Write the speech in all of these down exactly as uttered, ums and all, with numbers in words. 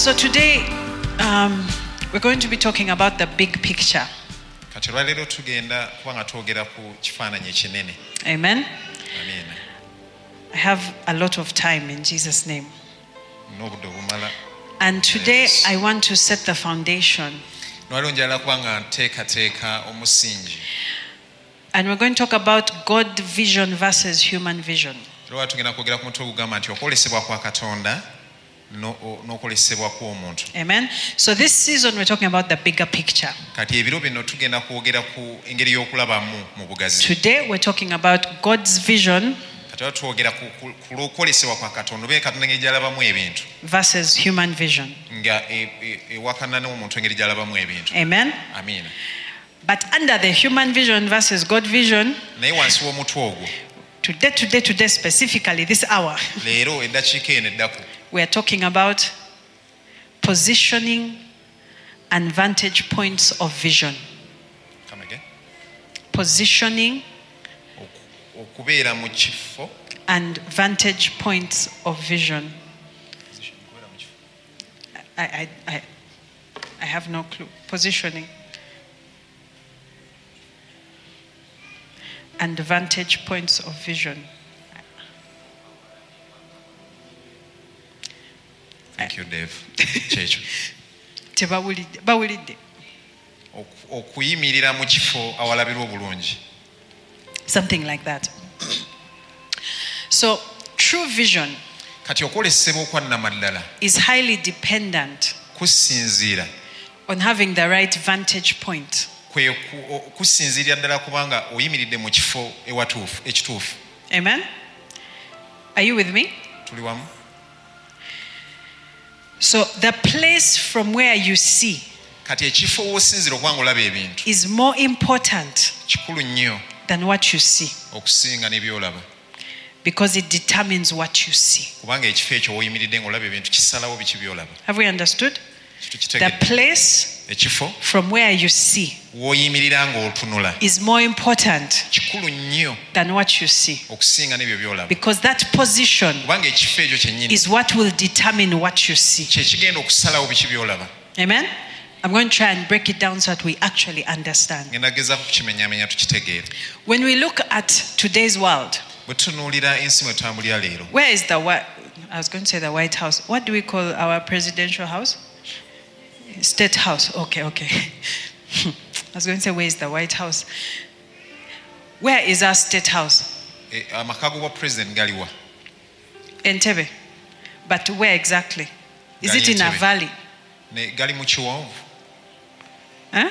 So today um, we're going to be talking about the big picture. Amen. Amen. I have a lot of time in Jesus' name. And today I want to set the foundation. And we're going to talk about God vision versus human vision. Amen. So this season we're talking about the bigger picture. Today we're talking about God's vision versus human vision. Amen. Amen. But under the human vision versus God vision, today, today, today, specifically this hour, we are talking about positioning and vantage points of vision. Come again. Positioning and vantage points of vision. I, I, I, I have no clue. Positioning and vantage points of vision. Thank you, Dave. Checho. Tebawulidde bawulidde. Okuyimirira mu kifo awalabirwa obulungi. Something like that. So, true vision Kati okwolesebwa okwannamaddala is highly dependent kusinziira on having the right vantage point. kwe kusinziirira ddala kubanga oyimiridde mu kifo ewatuufu ekituufu. Amen. Are you with me? Tuli wamu? So the place from where you see Kati ekifo w'osinziira okubanga olaba ebintu is more important kikulu nnyo than what you see, okusinga n'ebyolaba, because it determines what you see. kubanga ekifo ekyo w'oyimiridde ng'olaba ebintu kisalawo biki byolaba. Have we understood? The Kitegedde place ekifo from where you see w'oyimirira ng'otunula is more important kikulu nnyo than what you see, okusinga n'ebyo byolaba, because that position kubanga ekifo ekyo kyennyini is what will determine what you see. kye kigenda okusalawo biki byolaba. Amen. I'm going to try and break it down so that we actually understand. Ngenda gezaako kukimenyaamenya tukitegeere. When we look at today's world, Bwe tutunuulira ensi mwe tutambulira leero, where is the Whi- I was going to say the White House. What do we call our presidential house? State House. Okay, okay. I was going to say, where is the White House? Where is our State House? eh, amaka g'obwa president galiwa? Entebbe. But where exactly? Is Gali it in a Entebbe. valley? Ne gali mu kiwonvu? Huh?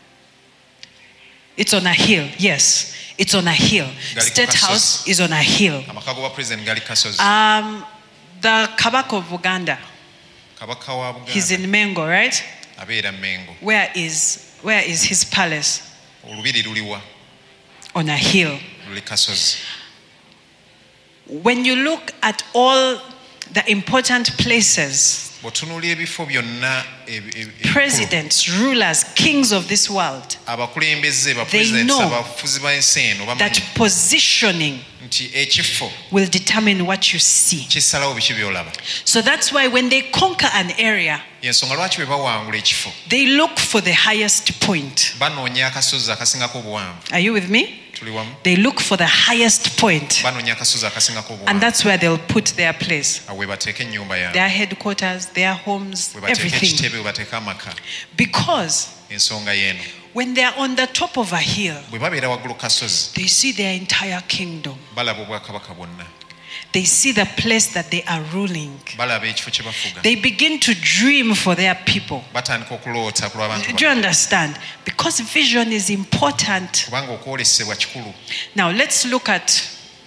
It's on a hill. Yes, it's on a hill. Gali ku State kasozi. House is on a hill. Amaka g'obwa president gali kasozi. Um, the Kabaka of Uganda, Kabaka wa he's Buganda in Mengo, right? abeera Mengo. Where is where is his palace? Olubiri luliwa? On a hill. Luli kasozi. When you look at all the important places, Bw'otunuulira ebifo byonna ebi- ebi- ebikulu, presidents, rulers, kings of this world, abakulembeze ba They presidents know abafuzi b'ensi eno that bamanyi positioning nti ekifo will determine what you see. kisalawo biki byolaba. So that's why when they conquer an area, Y'ensonga lwaki bwe bawangula ekifo they look for the highest point. banoonya akasozi akasingako obuwanvu. Are you with me? Tuli wamu? They look for the highest point, Banoonya akasozi akasingako and obuwanvu. that's where they'll put their place, Awo we bateeka ennyumba yaabwe, their headquarters, their homes, we bateeka everything. ekitebe, we bateeka amaka. Because Ensonga y'eno, when they are on the top of a hill, bwe babeera waggulu ku kasozi they see their entire kingdom. balaba obwakabaka bwonna, They see the place that they are ruling. balaba ekifo kye bafuga, They begin to dream for their people. batandika okuloota ku lw'abantu Do you baabwe. understand? Because vision is important. Kubanga okwolesebwa kikulu. Now let's look at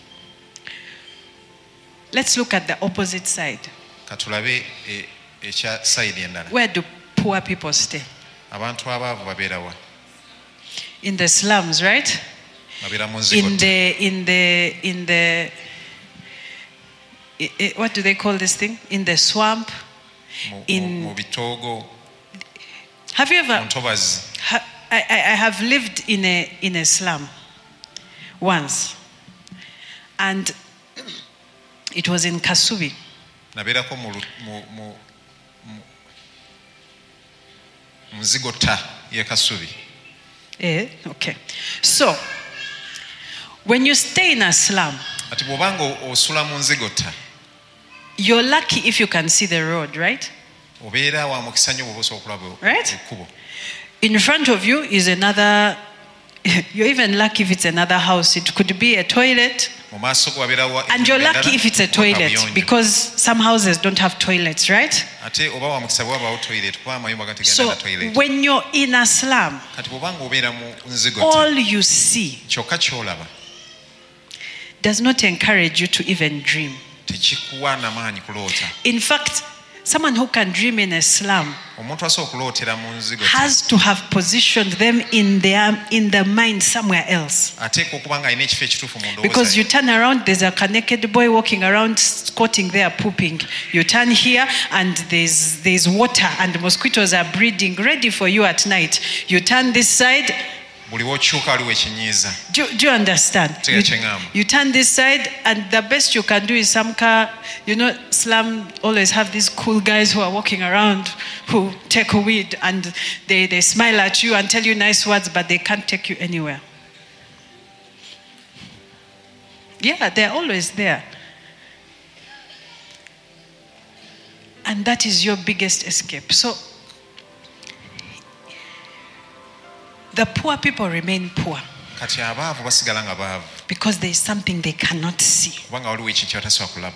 let's look at the opposite side. Katulabe e- ekya sayidi endala. Where do poor people stay? Abantu abaavu babeera wa? In the slums, right? Babeera mu In nzigotta. the in the in the i- i- what do they call this thing? In the swamp. Mu- in- mu mu bitoogo, Have you mu ever ntobazi. ha, I, I I have lived in a in a slum once, and it was in Kasubi. Nabeerako mu lu- mu- mu- mu- Nzigota ye kasubi. Eh, okay. So, when you stay in a slum, Ati bw'obanga osula mu nzigota, you're lucky if you can see the road, right? obeera wa mukisa nnyo bw'oba osobola okulaba Right? ekkubo. In front of you is another, you're even lucky if it's another house. It could be a toilet. Mu maaso go wabeerawo And you're lucky if it's a toilet, because some houses don't have toilets, right? ate oba wa mukisa bwe wabaawo toilet kuba amayumba gategenda So na toilet. when you're in a slum, Kati bw'obanga obeera mu nzigota, all you see kyokka ky'olaba does not encourage you to even dream. tekikuwa na maanyi kuloota. In fact, someone who can dream in a slum Omuntu asobola okulootera mu nzigota has to have positioned them in their in the mind somewhere else. ateeka okuba ng'alina ekifo ekituufu mu Because you ndowooza. turn around, there's a naked boy walking around squatting there pooping. You turn here and there's there's water and mosquitoes are breeding ready for you at night. You turn this side. Buli w'okyuka waliwo ekinyiiza. Do, do you understand? Tega You, kyengamba. you turn this side and the best you can do is some car, you know, slum always have these cool guys who are walking around who take a weed and they, they smile at you and tell you nice words, but they can't take you anywhere. Yeah, they're always there. And that is your biggest escape. So the poor people remain poor Kati abaavu basigala nga baavu because there is something they cannot see. kubanga waliwo ekintu kye batasobola kulaba.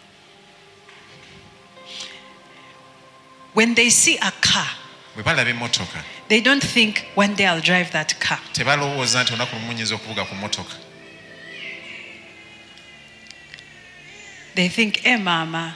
When they see a car, Bwe balaba emmotoka they don't think one day I'll drive that car. tebalowooza nti olunaku lumu nnyinza okuvuga ku mmotoka. They think, eh, mama,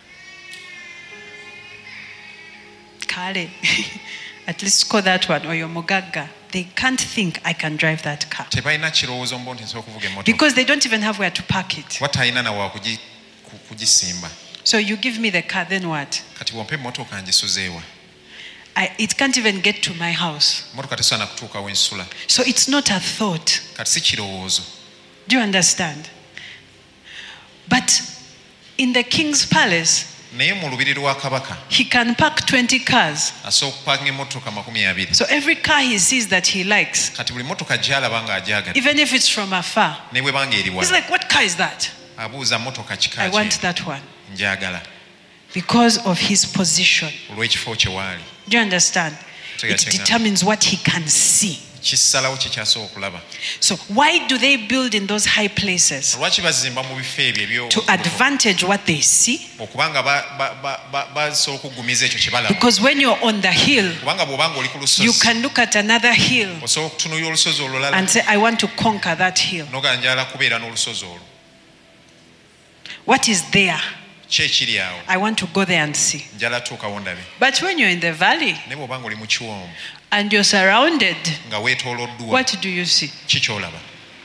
kale, at least call that one, or your mugaga. They can't think I can drive that car Tebalina kirowoozo mbo nti nsobola okuvuga emmotoka because they don't even have where to park it. kuba talina nawa kugi- ku- kugisimba. So you give me the car, then what? Kati bw'ompa emmotoka ngisuzeewa. I, it can't even get to my house. Emmotoka tesobola na kutuuka we nsula. So it's not a thought. Kati si kirowoozo. Do you understand? But in the king's palace, Naye mu lubiri lwa kabaka he can park twenty cars. asobola okupakinga emmotoka makumi abiri. So every car he sees that he likes, Kati buli mmotoka gy'alaba ng'agyagala even if it's from afar, ne bwe banga eri he's wala like, what car is that? abuuza mmotoka I kika want ki that one. njagala Because of his position. olw'ekifo kye waali. Do you understand? It determines what he can see. Kisalawo kye kyasobola okulaba. So why do they build in those high places? Lwaki bazimba mu bifo ebyo ebyo To advantage what they see. okubanga ba- ba- ba- ba- basobola okugumiza ekyo kye balaba. Because when you're on the hill, Kubanga bw'obanga oli ku you lusozi can look at another hill osobola okutunuulira olusozi olulala and say, I want to conquer that hill. n'ogala njagala kubeera n'olusozi olwo. What is there? Ki ekiri awo? I want to go there and see. Njagala tuukawo ndabe. But when you're in the valley Naye bw'obanga oli mu kiwonvu and you're surrounded, nga weetooloddwa what do you see? ki ky'olaba?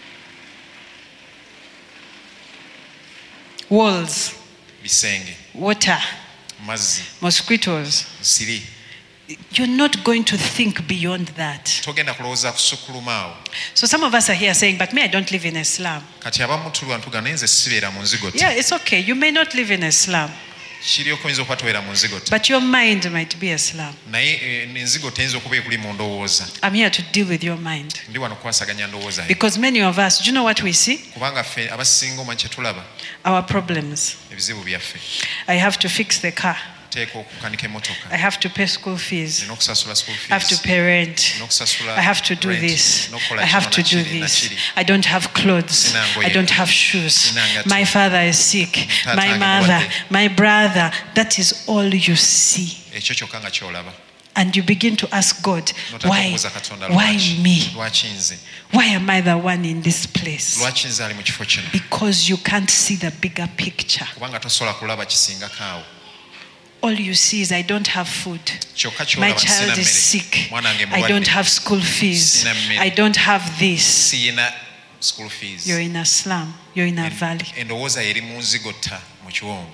Walls, Bisenge, water, mazzi, mosquitoes. nsiri. You're not going to think beyond that. Togenda kulowooza kusukkuluma awo. So some of us are here saying, but me, I don't live in a slum. Kati abamu tulwa ntuga naye nze sibeera mu nzigota. Yeah, it's okay. You may not live in a slum, Kirioko oyinza okuba tobeera mu nzigota. but your mind might be a slum. Naye eh, enzigota eyinza okuba ekuli mu ndowooza. I'm here to deal with your mind. Ndi wano kukwasaganya ndowooza yo. Because many of us, do you know what we see? Kubanga ffe abasinga omanyi kye tulaba Our problems. ebizibu byaffe. I have to fix the car. Teeka okukanika emmotoka. I have to pay school fees. Nina okusasula school I have to fees. pay rent. Nina okusasula I have to do rent. this. N'okukola I have kino to do nakiri, this. nakiri. I don't have clothes. Sina ngoye. I don't have shoes. Sina ngati. My father is sick. Taata My wange mother, mulwadde. my brother. That is all you see. Ekyo kyokka nga ky'olaba. And you begin to ask God, N'otandika why, okubuuza Katonda why lwaki? me? Lwaki nze? Why am I the one in this place? Lwaki nze ali mu kifo kino? Because you can't see the bigger picture. Kubanga tosobola kulaba kisingako awo. All you see is I don't have food. Kyokka My ky'olaba child sina is mmere. sick. Mwana wange I don't mulwadde. have school fees. Sina mmere. I don't have this. Siyina school fees. You're in a slum. You're in a valley. Endowooza eri mu nzigota mu kiwonvu.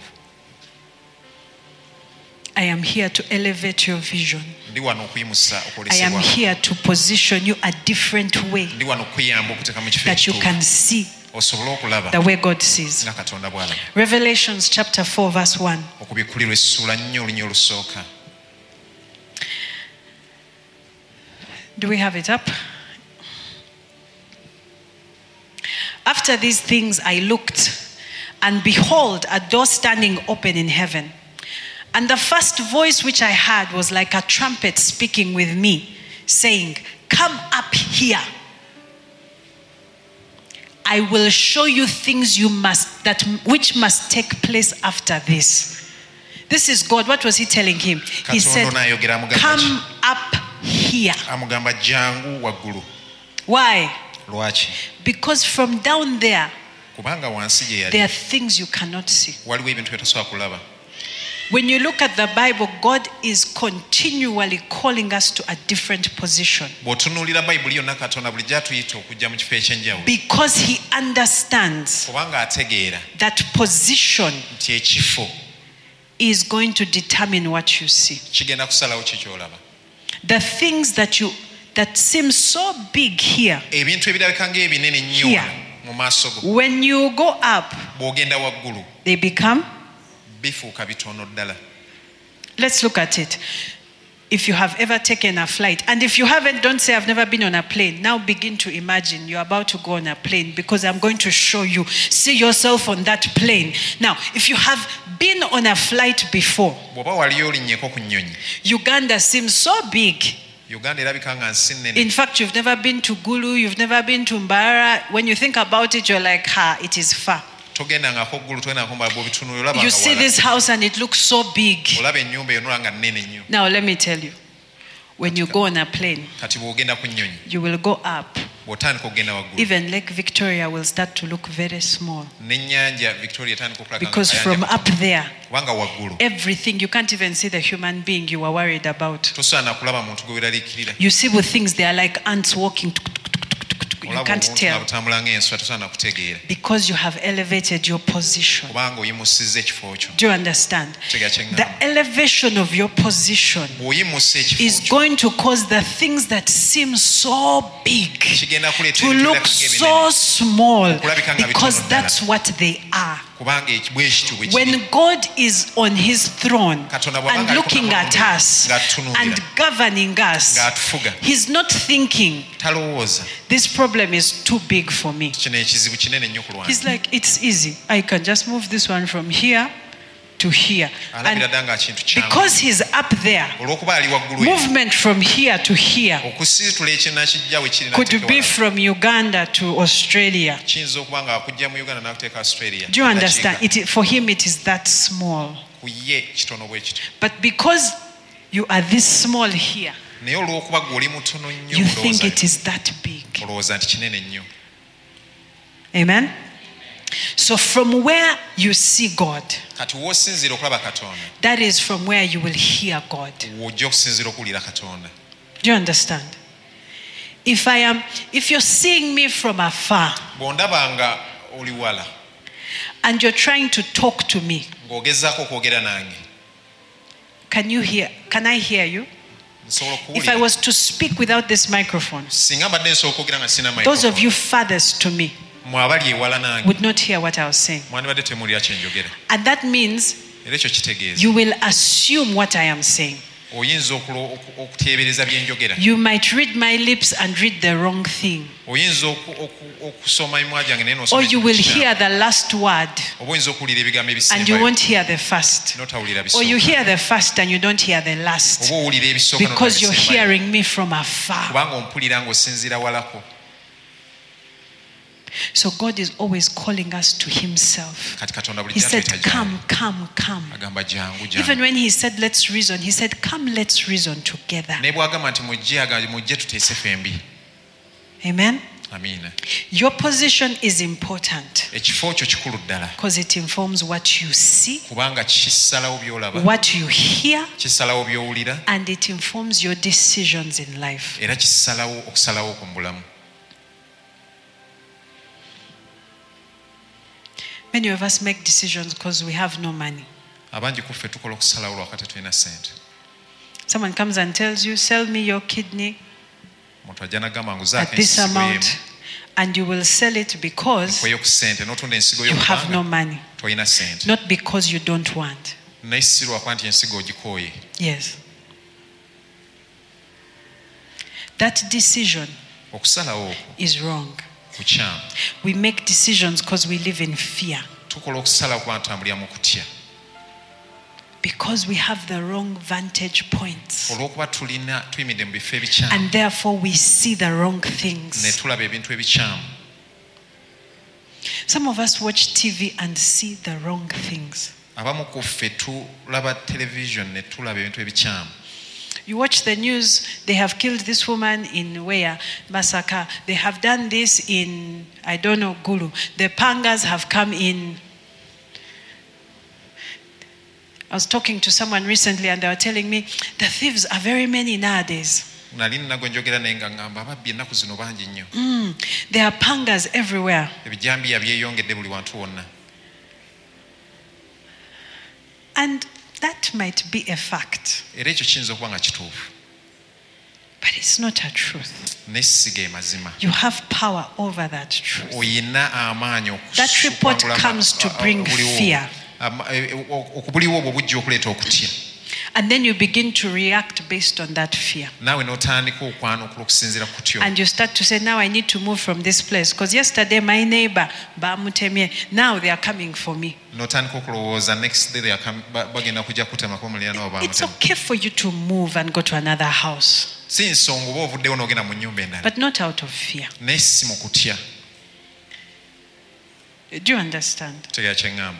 I am here to elevate your vision. Ndi wano okuyimusa I am okwolesebwa. here to position you a different way Ndi wano okuyamba okuteeka mu kifo that you ekituufu. can see Osobole okulaba the way God sees. nga Katonda bw'alaba. Revelations chapter four verse one. Okubikkulirwa essula nnyo olunya olusooka. Do we have it up? After these things I looked, and behold, a door standing open in heaven. And the first voice which I heard was like a trumpet speaking with me, saying, "Come up here. I will show you things you must that which must take place after this." This is God. What was he telling him? He said, "Come up here." Why? Because from down there, there are things you cannot see. When you look at the Bible, God is continually calling us to a different position. Because he understands that position is going to determine what you see. The things that you that seem so big here, here, when you go up, they become. Let's look at it. If you have ever taken a flight, and if you haven't, don't say I've never been on a plane. Now begin to imagine you're about to go on a plane, because I'm going to show you. See yourself on that plane. Now, if you have been on a flight before, Uganda seems so big. In fact, you've never been to Gulu, you've never been to Mbara. When you think about it, you're like, ha, it is far. You see this house and it looks so big. Now let me tell you, when you go on a plane, you will go up. Even Lake Victoria will start to look very small. Because from up there, everything, you can't even see the human being you are worried about. You see with things, they are like ants walking. You can't tell, because you have elevated your position. Do you understand? The elevation of your position is going to cause the things that seem so big to look so small, because that's what they are. When God is on his throne and looking at us and governing us, he's not thinking, this problem is too big for me. He's like, it's easy. I can just move this one from here to here. And because he's up there, movement from here to here could be from Uganda to Australia. Do you understand? It, for him it is that small. But because you are this small here, you think it is that big. Amen? So from where you see God, that is from where you will hear God. Do you understand? If I am, if you're seeing me from afar and you're trying to talk to me, can you hear? Can I hear you? If I was to speak without this microphone, those of you farthest to me would not hear what I was saying. And that means you will assume what I am saying. You might read my lips and read the wrong thing. Or you will hear the last word and you won't hear the first. Or you hear the first and you don't hear the last, because you're hearing me from afar. So God is always calling us to himself. He said, come, come, come. Even when he said, let's reason, he said, come, let's reason together. Amen? Your position is important because it informs what you see, what you hear, and it informs your decisions in life. Many of us make decisions because we have no money. Someone comes and tells you, sell me your kidney at this amount, and you will sell it because you have no money, not because you don't want. Yes. That decision okusalawo okwo is wrong. kukyamu. We make decisions because we live in fear. Tukola okusalawo kuba tutambulira mu kutya. Because we have the wrong vantage points. Olw'okuba tulina tuyimidde mu bifo ebikyamu. And therefore we see the wrong things. Ne tulaba ebintu ebikyamu. Some of us watch T V and see the wrong things. Abamu ku ffe tulaba television ne tulaba ebintu ebikyamu. You watch the news, they have killed this woman in where? Masaka. They have done this in, I don't know, Gulu. The pangas have come in. I was talking to someone recently and they were telling me, the thieves are very many nowadays. Nali nnago njogera naye nga ngamba ababbi ennaku zino bangi nnyo. Mm, there are pangas everywhere. Ebijambiya byeyongedde buli wantu wonna. And that might be a fact. Era ekyo kiyinza okuba nga kituufu. But it's not a truth. Naye si ge mazima. You have power over that truth. Oyina amaanyi okusu- That report okwangula comes to ama- bring obuliwo. fear. Ama- e- e- okubuliwo obwo bujja okuleeta okutya. And then you begin to react based on that fear. Naawe n'otandika okwanukula okusinziira ku kutyo. And you start to say, now I need to move from this place. Because yesterday my neighbor, bamutemye, now they are coming for me. N'otandika okulowooza next day they are com- ba- bagenda kujja kutemako muliraano oba It's bamutema. okay for you to move and go to another house, Si nsonga oba ovuddewo n'ogenda mu nnyumba endala. but not out of fear. Naye si mu kutya. Do you understand? Tegera kye ŋŋamba.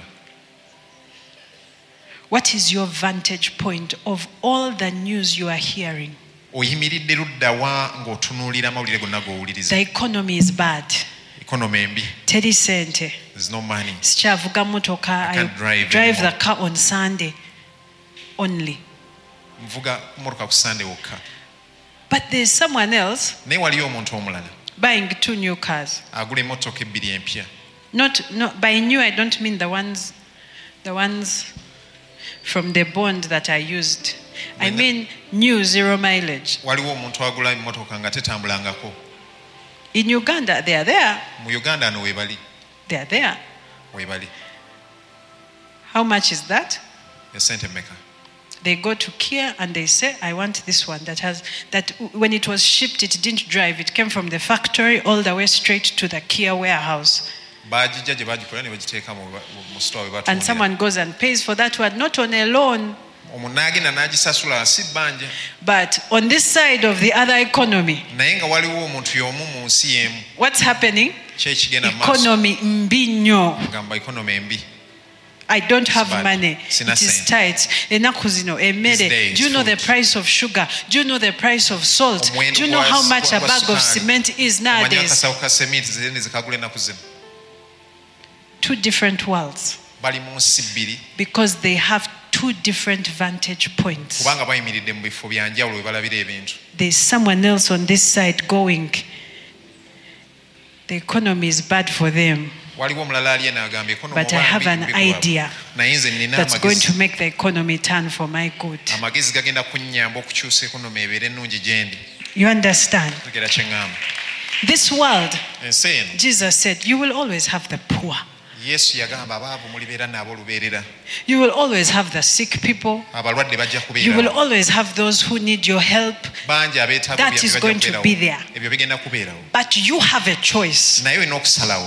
What is your vantage point of all the news you are hearing? Oyimiridde ludda wa ng'otunuulira amawulire gonna g'owuliriza. The economy is bad. Economy embi. Teri sente. There's no money. Sikyavuga motoka. I can't I drive drive anymore. the car on Sunday only. Nvuga motoka ku Sunday wokka. But there's someone else Naye waliyo omuntu omulala buying two new cars. agula emmotoka ebbiri empya. Not, not by new, I don't mean the ones, the ones from the bond that I used. I When- mean new zero mileage. Waliwo omuntu agula emmotoka nga tetambulangako. In Uganda, they are there. Mu Uganda ano weebali. They are there. Weebali. How much is that? Esente mmeka? They go to Kia and they say, I want this one that has, that when it was shipped, it didn't drive. It came from the factory all the way straight to the Kia warehouse. Baagijja gye baagikola ne bagiteeka mu mu store we And batundira. someone goes and pays for that one, not on a loan, Omuntu n'agenda n'agisasula si bbanja. but on this side of the other economy. Naye nga waliwo omuntu y'omu mu nsi y'emu. What's happening? Ki ekigenda mu maaso? Economy mbi nnyo. Gamba economy embi. I don't have bad. money. Sina It is sente. tight. Enaku zino, emmere. These days, Do you know the food. price of sugar? Do you know the price of salt? Omuwendo Do you know gwa- how much a gwa- bag gwa of sukaali. cement is Omanyi nowadays? akasawo ka sementi zirene zikagula ennaku zino. Two different worlds. Bali mu nsi bbiri Because they have two different vantage points. kubanga bayimiridde mu bifo bya njawulo we balabira ebintu. There's someone else on this side going, the economy is bad for them. Waliwo omulala ali eno agamba economy But I oba have mbi an mbi kubaabwe. idea Naye nze nina That's going to amagezi. make the economy turn for my good. Amagezi gagenda kunnyamba okukyusa economy ebeere ennungi gye ndi. You understand? Tegera kye ŋŋamba. This world, Ensi eno Jesus said, you will always have the poor. Yesu yagamba abaavu mulibeera n'ab'olubeerera. You will always have the sick people. Abalwadde bajja You will kubeerawo. always have those who need your help. Bangi abeetaaga That byabwe is bajja going to kubeerawo. be there. Ebyo bigenda kubeerawo. But you have a choice. Naye olina okusalawo.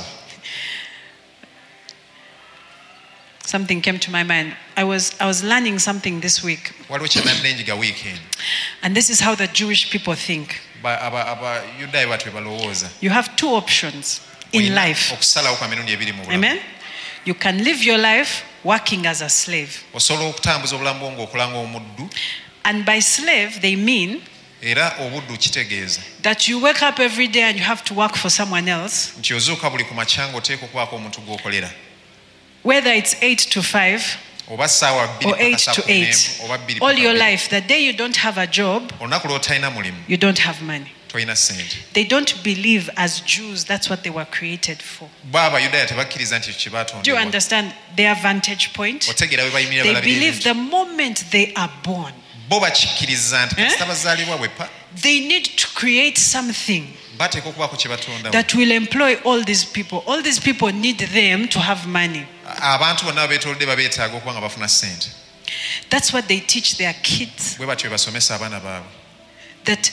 Something came to my mind. I was, I was learning something this week. Waliwo kye nadde njiga weekend. And this is how the Jewish people think. Ba- aba- Abayudaaya batwe balowooza. You have two options in Olina life. okusalawo kwa mirundi ebiri mu bulamu. Amen? You can live your life working as a slave. Osobola okutambuza obulamu bwo ng'okola ng'omuddu. And by slave, they mean Era obuddu kitegeeza that you wake up every day and you have to work for someone else. nti ozuuka buli ku makya ng'oteeka okubaako omuntu gw'okolera. Whether it's eight to five Oba ssaawa bbiri or paka eight saa to kumi n'emu, eight. oba bbiri All paka your bbiri. life, the day you don't have a job, Olunaku lw'otalina mulimu, you don't have money. tolina ssente. They don't believe as Jews that's what they were created for. Bo Abayudaaya tebakkiriza nti kye Do you baatondebwa. understand their vantage point? Otegeera we bayimirira They balabira believe ebintu. the moment they are born, Bo bakikkiriza nti Eh? kasita bazaalibwa bwe pa they need to create something bateeka okubaako kye batondawo. that will employ all these people. All these people need them to have money. Abantu bonna beetoolodde babeetaaga okuba nga bafuna ssente. That's what they teach their kids. Bwe batyo bwe basomesa abaana baabwe. That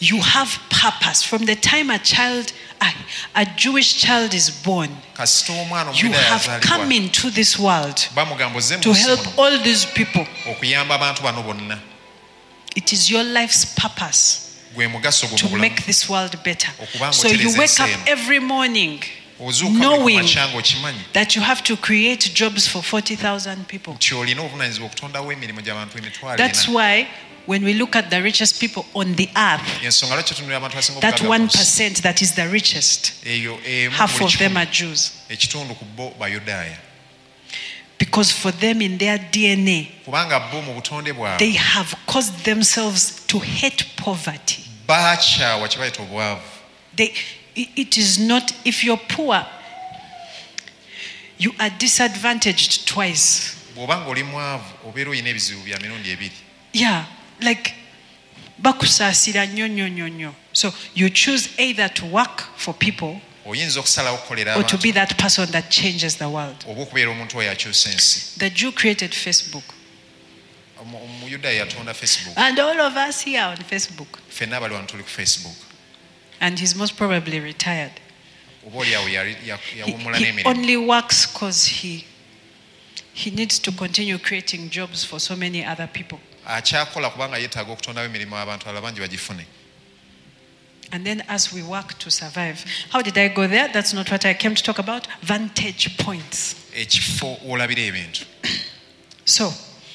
You have purpose. From the time a child, a, a Jewish child is born, kasita omwana you omuyudaaya have come yazaalibwa into this world bamugamba ozze to mu nsi help muno all these people. okuyamba abantu bano bonna It is your life's purpose gwe mugaso gwo to mu bulamu make this world better. Okubanga So you otereza wake ensi up eno. every morning ozuuka buli knowing kumakya ng'okimanyi that you have to create jobs for forty thousand people. nti olina obuvunaanyizibwa okutondawo emirimu gy'abantu emitwalo That's ena. why when we look at the richest people on the earth, ensonga lwaki tutunulira abantu abasinga that obugagga one ku nsi. percent that is the richest, eyo emu half buli of them kikumi. are Jews. ekitundu ku bo bayudaaya Because for them in their D N A, kubanga bo mu butonde bwabwe they have caused themselves to hate poverty. baakyawa kye bayita obwavu. They, it it is not, if you're poor, you are disadvantaged twice. bw'obanga oli mwavu obeera olina ebizibu bya mirundi ebiri. Yeah, like bakusaasira nnyo nnyo nnyo nnyo. So you choose either to work for people oyinza okusalawo okukolera or to be abantu that person that changes the world. oba okubeera omuntu oyo akyusa ensi. The Jew created Facebook. Omu- omuyudaaya yatonda Facebook And all of us here on Facebook. ffenna abali wano tuli ku Facebook And he's most probably retired. oba oli awo yali- ya- He, yawummula he n'emirimu. only works because he, he needs to continue creating jobs for so many other people. akyakola kubanga yeetaaga okutondawo emirimu abantu abalala bangi bagifune. And then as we work to survive, how did I go there? That's not what I came to talk about. Vantage points. ekifo olabira ebintu. So,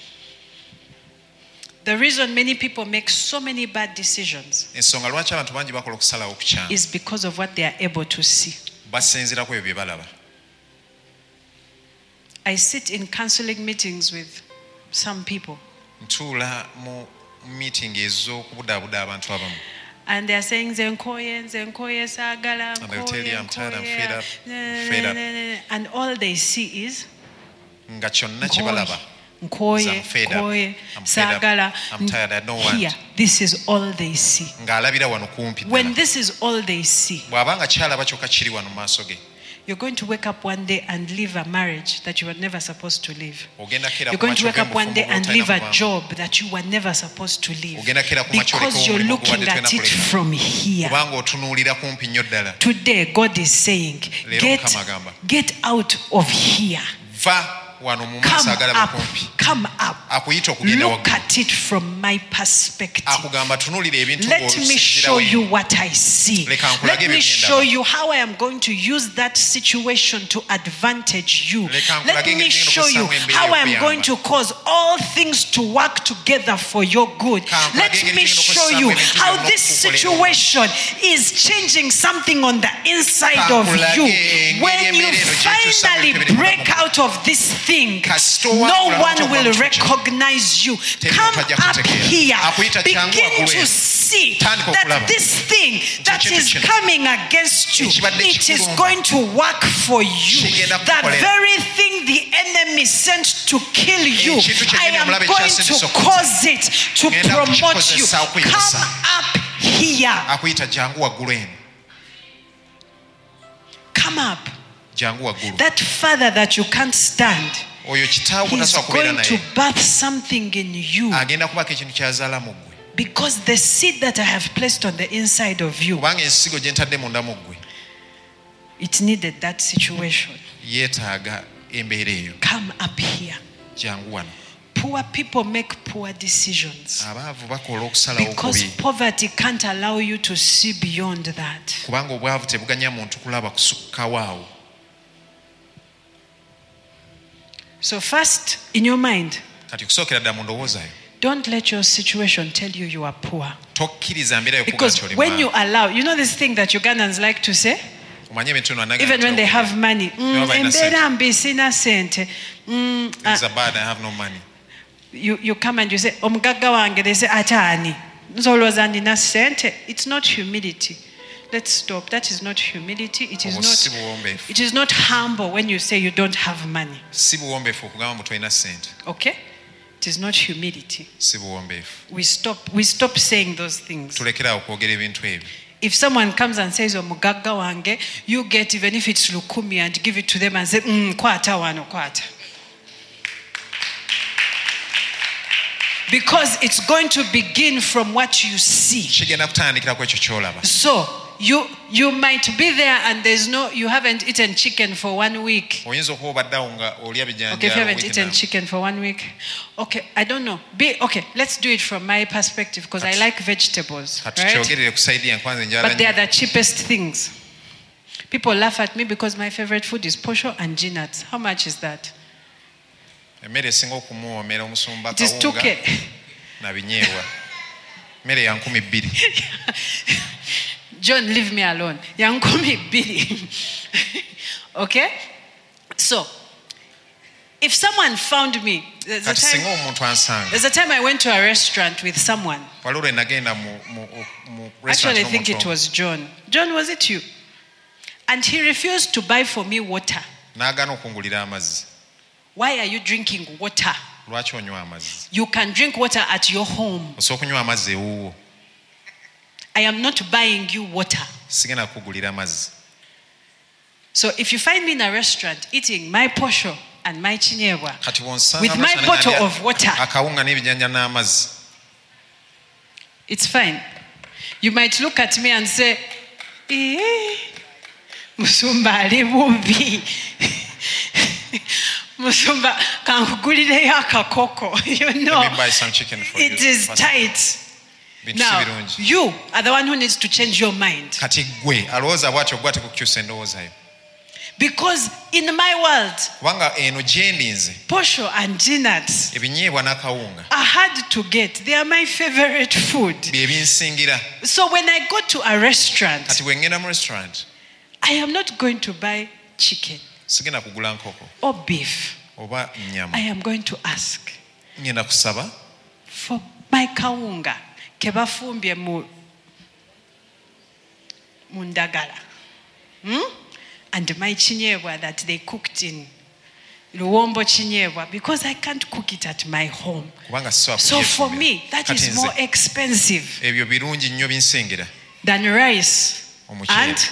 the reason many people make so many bad decisions ensonga lwaki abantu bangi bakola okusalawo okukyama is because of what they are able to see. basinziira ku ebyo bye balaba. I sit in counseling meetings with some people, ntuula mu meeting ez'okubudaabuda abantu abamu and they are saying, "Nze nkoye, nze nkoye, saagala, And they'll tell you, nkoye, "I'm tired, I'm nkoye, fed up, na- fed na- up." na- na- na." And all they see is nga kyonna kye nkoye, balaba nkoye, I'm fed up. nkoye, I'm fed up. saagala. I'm tired. I don't want. Here, this is all they see. ng'alabira wano kumpi When ddala. this is all they see, bw'aba nga kyalaba kyokka kiri wano mu maaso ge you're going to wake up one day and live a marriage that you were never supposed to live. ogenda kera You're ku going to makyo wake up one day g'emufumbo and gw'otalina live a mubanvu. job that you were never supposed to live. ogenda kera ku makyo Because you're oleka omulimu looking ogubadde at tolina it kuleka. from here. kubanga otunuulira kumpi nnyo ddala. Today, God is saying, Leero get, Mukama agamba. get out of here. va wano mu maaso Come agalaba up. kumpi. Come up. akuyita okugenda Look waggulu. at it from my perspective. akugamba tunuulira ebintu Let me show ng'osinziirawo you eno. what I see. Leka nkulage Let bye me byendaba. show you how I am going to use that situation to advantage you. Leka Let nkulage me engeri show you gy'onokozaamu embeera how I am y'okuyamba. going to cause all things to work together for your good. Ka nkulage Let engeri me gy'onokozaamu show you ebintu how byonna this okukukolera situation is changing something on the inside Ka of nkulage you. engeri When you embeera eno gy'ekyusamu finally ebintu biri break mu- out of this thing, Kasita no owangula one omutima will gwa mutima kyo. recognize you. Teri Come muntu ajja up kutegeera. here. Akuyita jangu Begin waggulu to eno. see Tandika that okulaba. this thing that Ekintu is kino. coming against you, Ekibadde it is kikulumba. going to work for you. Kigenda The kukukolera. very thing the enemy sent to kill you, Ekintu kyennyini I am omulabe going kyasindisa to okutta. cause it to Ngenda promote you. kukikozesa okuyisa. Come up here. akuyita jangu waggulu eno. Come up. jangu waggulu. That father that you can't stand, oyo kitaawo he's tasobola kubeera going to naye birth something in you. agenda kubaako ekintu kyazaala mu ggwe Because the seed that I have placed on the inside of you, kubanga ensigo gye ntadde munda mu ggwe it needed that situation. yeetaaga embeera eyo. Come up here. jangu wano. Poor people make poor decisions abaavu bakola okusalawo because kubi poverty can't allow you to see beyond that. kubanga obwavu tebuganya muntu kulaba kusukkawo awo. So first, in your mind, kati okusookera ddala mu ndowooza yo don't let your situation tell you you are poor. tokkiriza mbeera yokuga Because nti oli when you mwavu. allow, you know this thing that Ugandans like to say, omanye ebintu bino anaga even when they have money, Never mm, buy na sente. embeera mbi sina sente. Mm, Things ah, are bad, I have no money. you, you come and you say, omugagga wange, they say, atani. Nzolooza ndina sente. It's not humility. Let's stop. That is not humility. It is Obwo si not, buwombeefu. it is not humble when you say you don't have money. si buwombeefu okugamba mbu tolina ssente. Okay? It is not humility. si buwombeefu. We stop, we stop saying those things. tulekeraawo okwogera ebintu ebyo. If someone comes and says, omugagga wange, you get even if it's lukumi and give it to them and say, mm, kwata wano, kwata. Because it's going to begin from what you see. kigenda kutandikira ku ekyo ky'olaba. So you you might be there and there's no you haven't eaten chicken for one week. oyinza okuba obaddeawo nga olya bijanja. Okay, if you haven't eaten chicken for one week, okay, I don't know. Be okay. Let's do it from my perspective because I like vegetables, right? Tukyogerere ku sayidi yankwanze njala. But they are the cheapest things. People laugh at me because my favorite food is posho and G-nuts. How much is that? emmere esinga okumuwoomera omusumba It is two kawunga K. na binyeebwa. mmere ya nkumi bbiri. John, leave me alone. Yankumi bili. Okay? So, if someone found me, there's a kati singa time, omuntu ansanga. there's a time I went to a restaurant with someone. waliwo lwe nagenda mu mu- mu Actually, I restaurant think it n'omuntu omu. was John. John, was it you? And he refused to buy for me water. n'agaana okungulira amazzi. Why are you drinking water? lwaki onywa amazzi? You can drink water at your home. osobola okunywa amazzi ewuwo. I am not buying you water. sigenda kukugulira mazzi. So if you find me in a restaurant eating my posho and my chinyebwa kati bw'onsanga with my amazzi bottle n'alya of water, akawunga n'ebijanja n'amazzi, it's fine. You might look at me and say, eh, Musumba ali bubi. Musumba kankugulireyo akakoko. You know, let me buy some chicken for it you. is First. tight. Bintu si Now, birungi. you are the one who needs to change your mind. kati gwe alowooza bw'atyo gwe ate kukyusa endowooza yo. Because in my world, kubanga eno gye ndinze posho and G-nuts ebinyeebwa n'akawunga are hard to get. They are my favorite food. bye binsingira. So when I go to a restaurant, kati bwe ngenda mu restaurant I am not going to buy chicken sigenda kugula nkoko or beef. oba nnyama. I am going to ask ngenda kusaba for my kawunga ke bafumbye mu mu ndagala. Hmm? And my chinyebwa that they cooked in luwombo chinyebwa, because I can't cook it at my home. kubanga sisobola So for kubyefumbira. me, that Kati is nze, more expensive ebyo birungi nnyo binsingira than rice. omuceere. And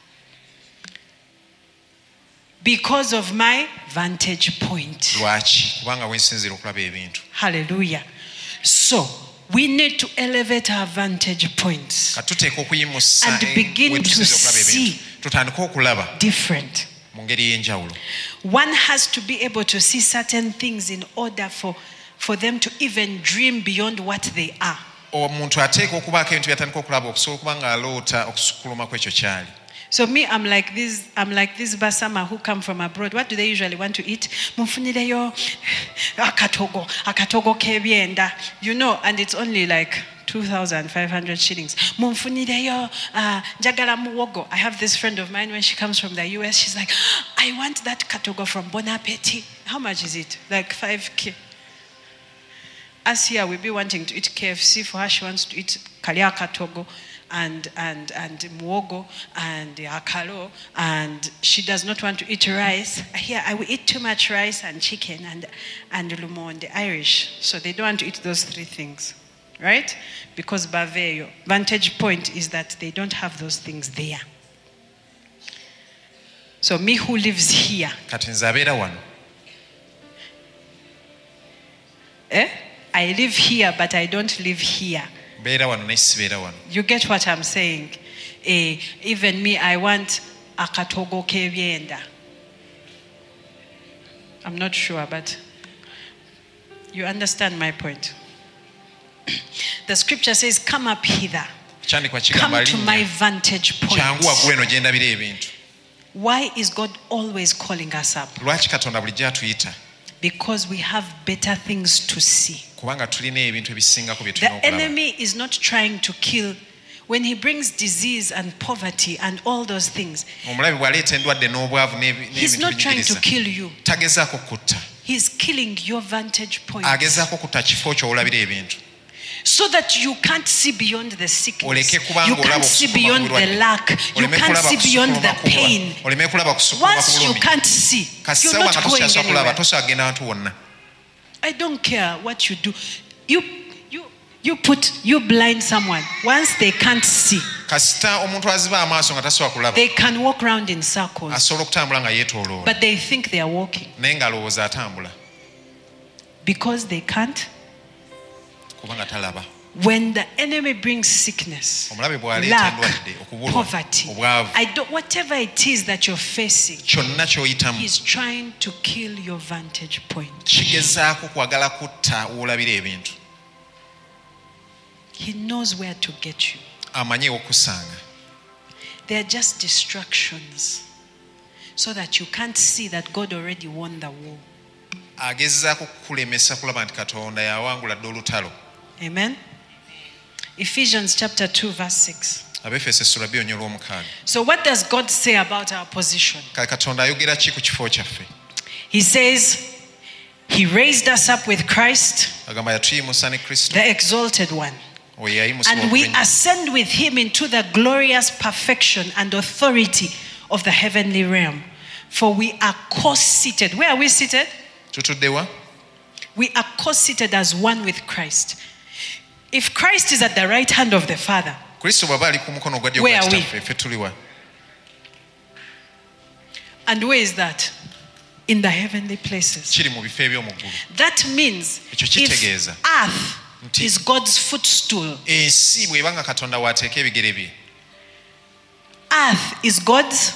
because of my vantage point. lwaki? kubanga wensinzira okulaba ebintu. Hallelujah. So we need to elevate our vantage points kati tuteeka okuyimusa and eh, begin we to tusinza okulaba ebintu. see tutandike okulaba different. mu ngeri y'enjawulo. One has to be able to see certain things in order for, for them to even dream beyond what they are. omuntu ateeka okubaako ebintu byatandika okulaba okusobola okuba ng'aloota okusukuluma kwekyo kyali. So me, I'm like this. I'm like this basama who come from abroad. What do they usually want to eat? Munfunireyo akatogo, akatogo kebyenda. You know, and it's only like two thousand five hundred shillings. Munfunireyo njagala muwogo. I have this friend of mine when she comes from the U S. She's like, I want that katogo from Bon Appetit. How much is it? Like five K. Us here, we be wanting to eat K F C. For her, she wants to eat kalya katogo and and and muogo and akalo, and she does not want to eat rice. Here, I will eat too much rice and chicken and and lumonde, Irish. So they don't want to eat those three things, right? Because baveyo vantage point is that they don't have those things there. So me who lives here, kati nze abeera wano eh? I live here, but I don't live here. beera wano naye sibeera wano. You get what I'm saying? Eh, even me, I want akatogo kebyenda. I'm not sure, but you understand my point. The scripture says, come up hither. Kyandikwa kigamba Come to my linnya vantage point. kyangu waggulu eno gye ndabira ebintu. Why is God always calling us up? lwaki katonda bulijjo atuyita? Because we have better things to see. kubanga tulina ebintu ebisingako bye tulina The okulaba. enemy is not trying to kill. When he brings disease and poverty and all those things, omulabi bw'aleeta endwadde n'obwavu n'ebi- he's n'ebintu not trying to binyigiriza kill you. tagezaako kutta. He's killing your vantage point agezaako kutta kifo kyo olabira ebintu so that you can't see beyond the sickness. oleke kubanga You olaba can't see okusukuma beyond ku the bulwadde. lack. You Oleme can't kulaba see beyond kusukuma the ku bulwa- pain. oleme kulaba kusukuma ku Once you bulumi. can't see, kasi you're sawa not nga going tosobola kulaba anywhere. tosobola kugenda wantu wonna. I don't care what you do. You, you, you put, you blind someone. Once they can't see, kasita omuntu aziba amaaso nga tasobola kulaba they can walk around in circles, asobola okutambula nga yeetooloola but they think they are walking naye ng'alowooza atambula because they can't kubanga talaba. When the enemy brings sickness, Omulabe bw'aleeta lack, endwadde, okubulwa, poverty, obwavu, I don't, whatever it is that you're facing, kyonna ky'oyitamu he's trying to kill your vantage point. kigezaako kwagala kutta w'olabira ebintu. He knows where to get you. Amanyi okusanga. They're just distractions so that you can't see that God already won the war. Agezaako kukulemesa kulaba nti Katonda yawangula dda olutalo. Amen. Ephesians chapter two verse six. Abefeso essula bbiri olw'omukaaga. So what does God say about our position? Kale Katonda ayogera ki ku kifo kyaffe? He says he raised us up with Christ, Agamba yatuyimusa ne Kristo. the exalted one. Oyo yayimusibwa And we okubenyi- ascend with him into the glorious perfection and authority of the heavenly realm. For we are co-seated. Where are we seated? Tutudde wa? We are co-seated as one with Christ. If Christ is at the right hand of the Father, Kristo bw'aba ali ku mukono ogwa ddyo Where gwa are we? kitaffe, ffe tuli wa? and where is that? In the heavenly places. Kiri mu bifo eby'omuggulu. That means Ekyo if kitegeeza earth nti is God's footstool, ensi bw'eba nga Katonda w'ateeka ebigere bye, earth is God's,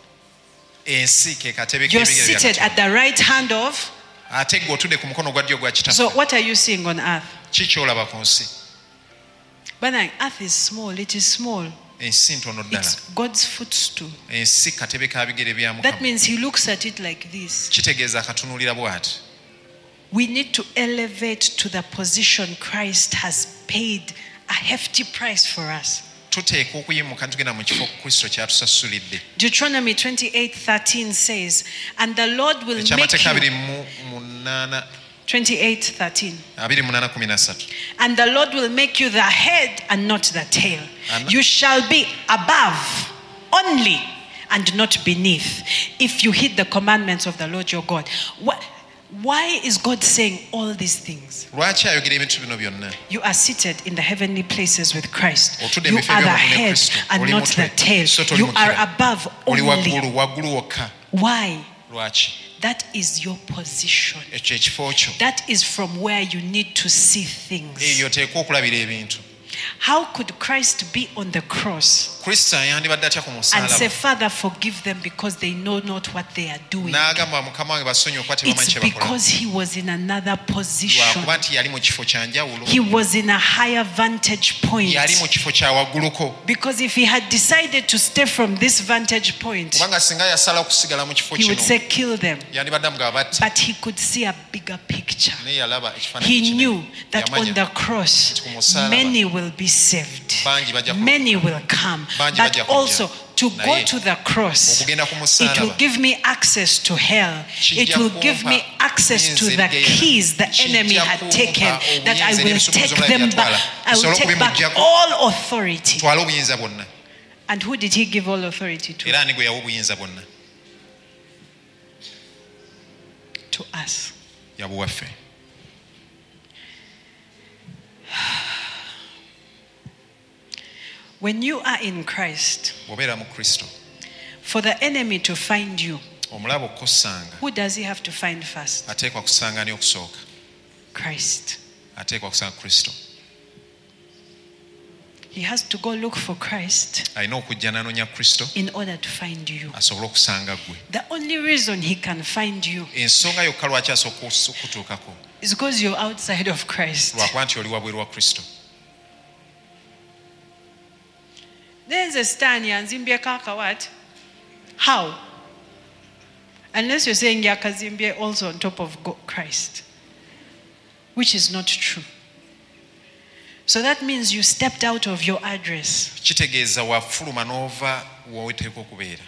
ensi ke katebe you're k'ebigere bya seated at Katonda. the right hand of. Ate gwe otudde ku mukono ogwa ddyo gwa kitaffe. So what are you seeing on earth? Ki ky'olaba ku nsi? But like, earth is small, it is small. Ensi ntono ddala. It's God's footstool. Ensi katebe ka bigere bya That Mukama. means he looks at it like this. Kitegeeza akatunuulira bw'ati. We need to elevate to the position Christ has paid a hefty price for us. Tuteeka okuyimuka tugenda mu kifo Kristo ky'atusasulidde. Deuteronomy twenty-eight thirteen says, and the Lord will make Ekyamateeka abiri you, mu munaana twenty-eight thirteen, abiri munaana kumi na ssatu. and the Lord will make you the head and not the tail. Amen. You shall be above only and not beneath, if you heed the commandments of the Lord your God. What, why is God saying all these things? Lwaki ayogera ebintu bino byonna? You are seated in the heavenly places with Christ. Otudde You mu bifo are the eby'omu ne head Kristo. and Oli not mutwe, the tail. so toli You mukira. are above Oli only. waggulu waggulu wokka. Why? Lwaki? That is your position. Ekyo ekifo kyo. That is from where you need to see things. Eyo oteekwa okulabira ebintu. How could Christ be on the cross Kristo yandibadde atya ku and say, musaalaba? Father, forgive them because they know not what they are doing? N'agamba Mukama wange basonyiwe okuba tebamanyi It's kye bakola. because he was in another position. Lwakuba nti yali mu kifo kya njawulo. He was in a higher vantage point. Yali mu kifo kya wagguluko. Because if he had decided to stay from this vantage point, Kubanga singa yasala okusigala mu kifo he would kino, say, kill them. yandibadde amugamba batte. But he could see a bigger picture. Naye yalaba ekifaananyi He kinene. knew that Yamanya on the cross, nti ku musaalaba many will be saved. bangi bajja kulokoka. Many will come. Bangi But bajja kujja. also, to go Naye, to the cross, okugenda ku it will musaalaba give me access to hell. kijja It will give kumpa me access to obuyinza the ebigenda. keys the Kijja enemy had kumpa taken, that I obuyinza will n'ebisuubizo take by'omulabe them by'atwala. back. I will Nsobole take back okubimuggyako. all authority. Twale obuyinza bwonna. And who did he give all authority to? Era ani gwe yawa obuyinza bwonna? To us. Yabuwaffe. When you are in Christ, Bw'obeera mu Kristo, for the enemy to find you, omulaba okukusanga, who does he have to find first? ateekwa kusanga ani okusooka? Christ. Ateekwa kusanga Kristo. He has to go look for Christ Alina okujja n'anoonya Kristo in order to find you. asobole okusanga ggwe. The only reason he can find you Ensonga yokka lwaki asooka okutuukako, is because you're outside of Christ. lwakuba nti oli wabweru wa Kristo. There's a stand yanzimbye kaka what? How? Unless you're saying yakazimbye also on top of God, Christ, which is not true. So that means you stepped out of your address. Kitegeeza wafuluma n'ova w'oteekwa okubeera.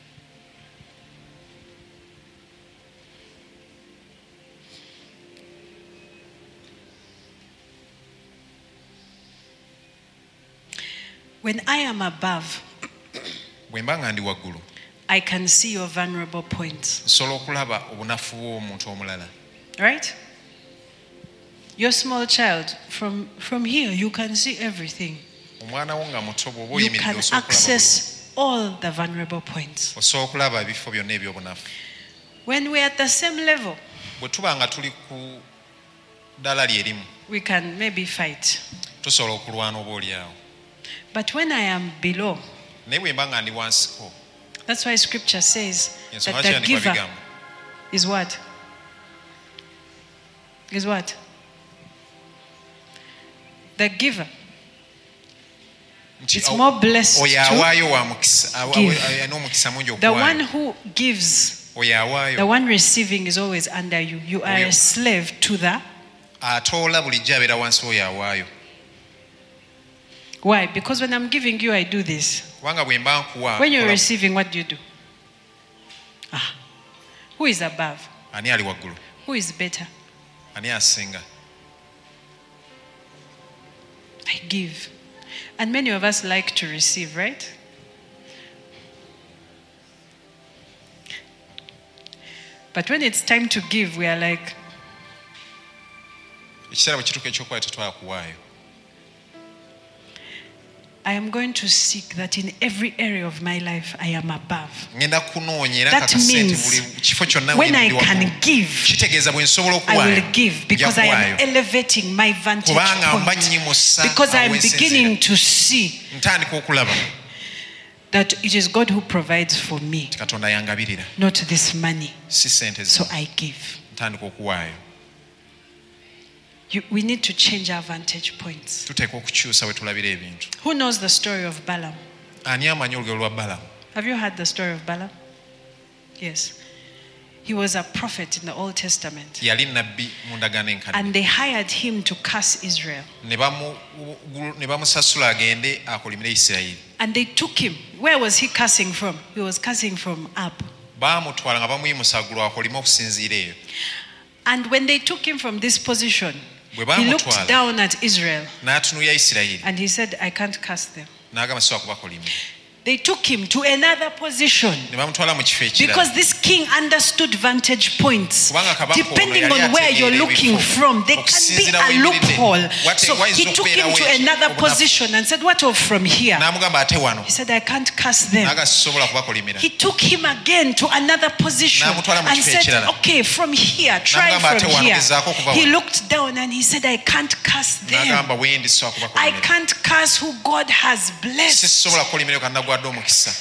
When I am above, Bwe mba nga ndi waggulu, I can see your vulnerable points. nsobola okulaba obunafu bw'omuntu omulala. Right? Your small child, from, from here, you can see everything. Omwana wo nga muto bw'oba You oyimiridde can osobola okulaba buli- access all the vulnerable points. osobola okulaba ebifo byonna eby'obunafu. When we're at the same level, Bwe tuba nga tuli ku ddala lye limu, we can maybe fight. tusobola okulwana oba oliawo. But when I am below, naye bwe mba nga ndi wansiko, that's why scripture says ensonga that the kyandikwa giver bigambo is what? Is what? The giver. nti It's more blessed oyo to awaayo wa mukisa, awa- give. alina omukisa mungi The one okuwaayo. who gives, oyo the awaayo one receiving is always under you. You are a slave to the. atoola bulijjo abeera wansi w'oyo awaayo. Why? Because when I'm giving you, I do this. kubanga bwe mba nkuwa, When you're kola- receiving, what do you do? Ah. Who is above? ani ali waggulu, Who is better? ani asinga. I give. And many of us like to receive, right? But when it's time to give, we are like, ekiseera bwe kituuka ekyokuwaayo tetwala kuwaayo. I am going to seek that in every area of my life I am above. ngenda kunoonya era That kakase nti means buli kifo kyonna when we I ndi can waggulu. give, kitegeeza bwe nsobola I okuwaayo will give because I am nja kuwaayo. elevating my vantage kubanga mba point. nnyimusa Because I am awensinzira. beginning to see ntandika okulaba that it is God who provides for me, nti katonda yangabirira, not this money. si sente So zo. I give. ntandika okuwaayo. You, we need to change our vantage points. tuteekwa okukyusa bwe tulabira ebintu. Who knows the story of Balaam? ani amanyi olugero lwa Balamu? Have you heard the story of Balaam? Yes. He was a prophet in the Old Testament. yali nabbi mu ndagaano enkadde. And they hired him to curse Israel. ne bamu- ne bamusasula agende akolimire Isirayiri. And they took him. Where was he cursing from? He was cursing from up. baamutwala nga bamuyimusa ggulu akolime okusinziira eyo. And when they took him from this position, Bwe he looked baamutwala down at Israel n'atunuulira Isirayiri and he said, I can't curse them. n'agamba sisobola kubakolima. They took him to another position. ne bamutwala mu kifo ekirala. Because this king understood vantage points. Kubanga kabaka ono Depending yali on where ategeera you're looking ebifo. from, there can be Okusinziira a w'oyimiridde. loophole. Wate- So he wayinza took him okubeerawo to eki- another obunafu. position and said, what of from here? n'amugamba ate wano. He said, I can't curse them. n'aga sisobola kubakolimira. He took him again to another position N'amutwala mu and kifo said, ekirala. okay, from here, try N'amugamba ate from wano, here. gezaako okuva He wano. looked down and he said, I can't curse them. n'agamba wendi sisobola I kubakolimira. can't curse who God has blessed. sisobola kukolimira kandi nagwadde omukisa.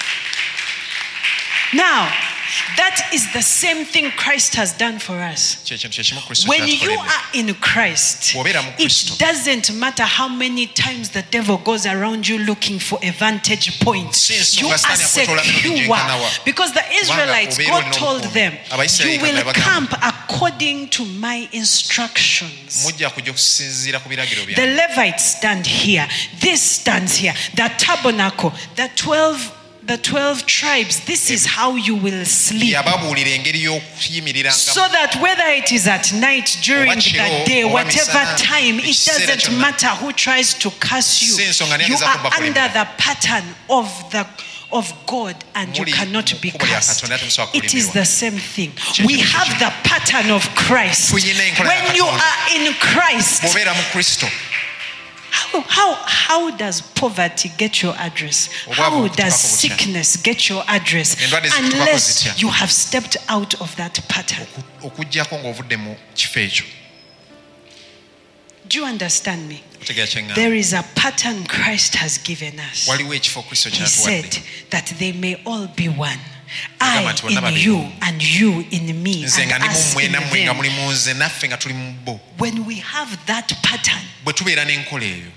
Now, that is the same thing Christ has done for us. kyekintu kyekimu Kristo When you kyatukoledde. are in Christ, Bw'obeera mu Kristo. it doesn't matter how many times the devil goes around you looking for a vantage point. Si nsonga You are Sitaani akwetoola mirundi secure. gyenkanawa. Because the Israelites, obeera God olina told obukuumi. them, Abayisirayiri you will Katonda yabagamba. camp according to my instructions. mujja kujja okusinziira ku biragiro The byange. Levites stand here. This stands here. The tabernacle, the twelve, the twelve tribes. This is how you will sleep. yababuulira engeri y'okuyimiriranga. So that whether it is at night, during Oba kiro, the day, oba whatever misana, time, it ekiseera doesn't kyonna. matter who tries to curse you. Si nsonga ani You agezaako are kubakolimira. under the pattern of the of God and you Muli cannot be mu kkubo lya cursed. Katonda, temusobola It is kulimirwa. the same thing. Kye We kimu have kimu. the pattern of Christ. Tulina enkola ya When you Katonda. are in Christ, bw'obeera mu Kristo. how, how, how does poverty get your address? Obwavu How bukutuukako does butya? sickness get your address? Endwadde zikutuukako Unless zitya? you have stepped out of that pattern. okuggyako ng'ovudde mu kifo ekyo. Do you understand me? otegeera kye ŋŋamba. There is a pattern Christ has given us. waliwo ekifo Kristo He kyatuwadde. said that they may all be one. Agamba I nti bonna in babiri. you and you in me nze nga and ndi mu us mmwe in nammwe nga them. muli mu nze naffe nga tuli mu bo. When we have that pattern, bwe tubeera n'enkola eyo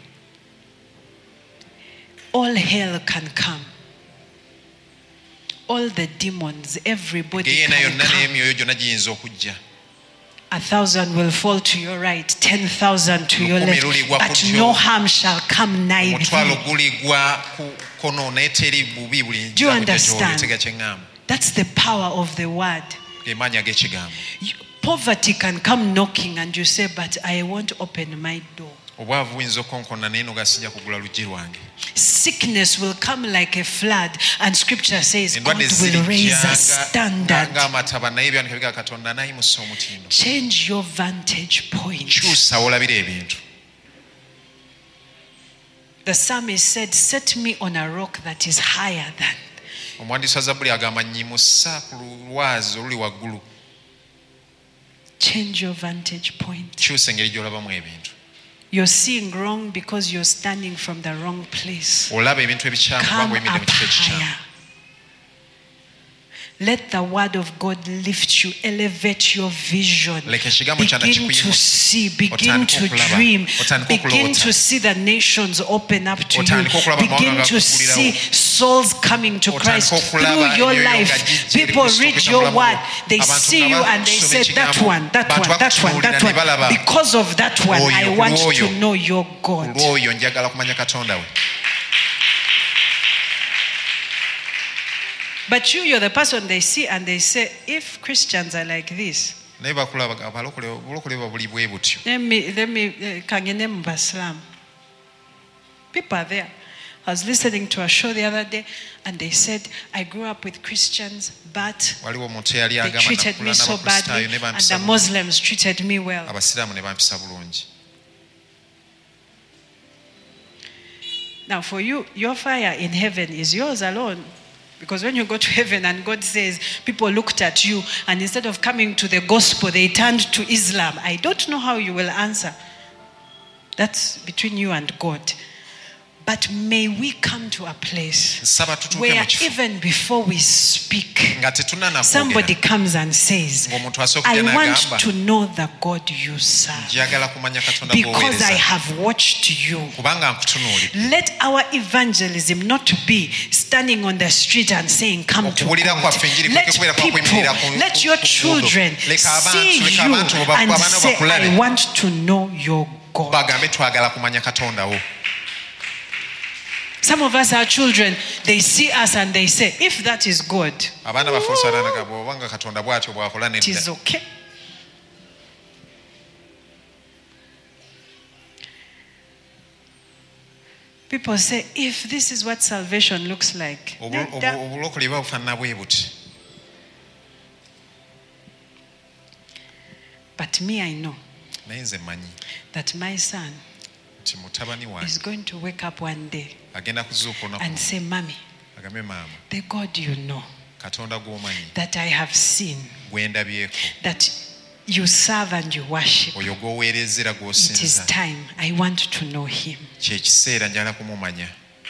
all hell can come. All the demons, everybody geyeena can yonna come. n'emyoyo gyonna giyinza okujja. A thousand will fall to your right, ten thousand to your Lukumi left, luligwa but kutyo. no harm shall come nigh omutwalo thee. guligwa ku kono naye teri bubi buli Do you nzira kujja gy'oli. understand? Otegeera kye ŋŋamba. That's the power of the word. ge maanyi ag'ekigambo. You- Poverty can come knocking and you say, but I won't open my door. obwavu buyinza okonkona naye noga sijja kugula luggi lwange. Sickness will come like a flood, and scripture says God endwadde will raise a zirijjanga standard. ng'amataba naye ebyandika biga katonda anayimusa omutindo. Change your vantage point. kyusa wolabira ebintu. The psalmist said, set me on a rock that is higher than. omuwandiisi wa zabbuli agamba nnyimusa ku lwazi oluli waggulu. Change your vantage point. kyusa engeri gy'olabamu ebintu. You're seeing wrong because you're standing from the wrong place. Olaba ebintu ebikyamu Come kubanga oyimiridde mu up kifo ekikyamu. higher. Let the word of God lift you, elevate your vision. Leka ekigambo kya Begin nakikuyimusa. to see, begin Otandika to okulaba. dream, Otandika begin okuloota. to see the nations open up to you. Otandika okulaba Begin amawanga to gakuggulirawo. see souls coming to Otandika Christ okulaba through your ebyoyo nga life. gijja eri People Kristo read okuyita your mu bulamu word, bwo. they Abantu see nga you and they basoma say, that ekigambo, one, that bantu one, that one, that bakutunuulira ne balaba. one. Because of that one, Oyo, I want olw'oyo. to know your God. Olw'oyo njagala kumanya Katonda we. But you, you're the person they see and they say, if Christians are like this, Naye bakulaba abalokole bulokole babuli bwe butyo. let me, let me, uh, kangene mu Baslam. People are there. I was listening to a show the other day and they said, I grew up with Christians, but Waliwo omuntu eyali they agamba treated me nakula so badly n'Abakristaayo ne and bampisa the bulungi. Muslims treated me well. Abasiraamu ne bampisa bulungi. Now for you, your fire in heaven is yours alone. Because when you go to heaven and God says, people looked at you and instead of coming to the gospel, they turned to Islam. I don't know how you will answer. That's between you and God. But may we come to a place Nsaba tutuuke mu where kifo even before we speak, nga tetunnana somebody kwogera. comes and says, Ng'omuntu asooka I okugenda want agamba, to know the God you serve. njagala kumanya Katonda Because I gw'oweereza. have watched you. Kubanga nkutunuulidde. Let our evangelism not be standing on the street and saying, come to Okubuulira God. kwaffe enjiri Let kuleke kubeera kwa people, kuyimirira ku- let your ku- ku children luguudo. Leka abantu, see leka you abantu baba- and abaana say, bakulabe. I want to know your God. Bagambe twagala kumanya Katonda wo. Some of us, our children, they see us and they say, if that is God, Abaana baffe osalaga bw'obanga Katonda bw'atyo bw'akola it is nedda. okay. People say, if this is what salvation looks like, Obu- nedda. obu- obulokole buba bufaanana bwe buti. But me, I know Naye nze mmanyi that my son nti mutabani wange is going to wake up one day agenda kuzuuka olunaku and say, Mommy, agambe maama the God you know, Katonda gw'omanyi that I have seen, gwe ndabyeko that you serve and you worship, oyo gw'oweereza era it is gw'osinza time. I want to know him. kye kiseera njagala kumumanya.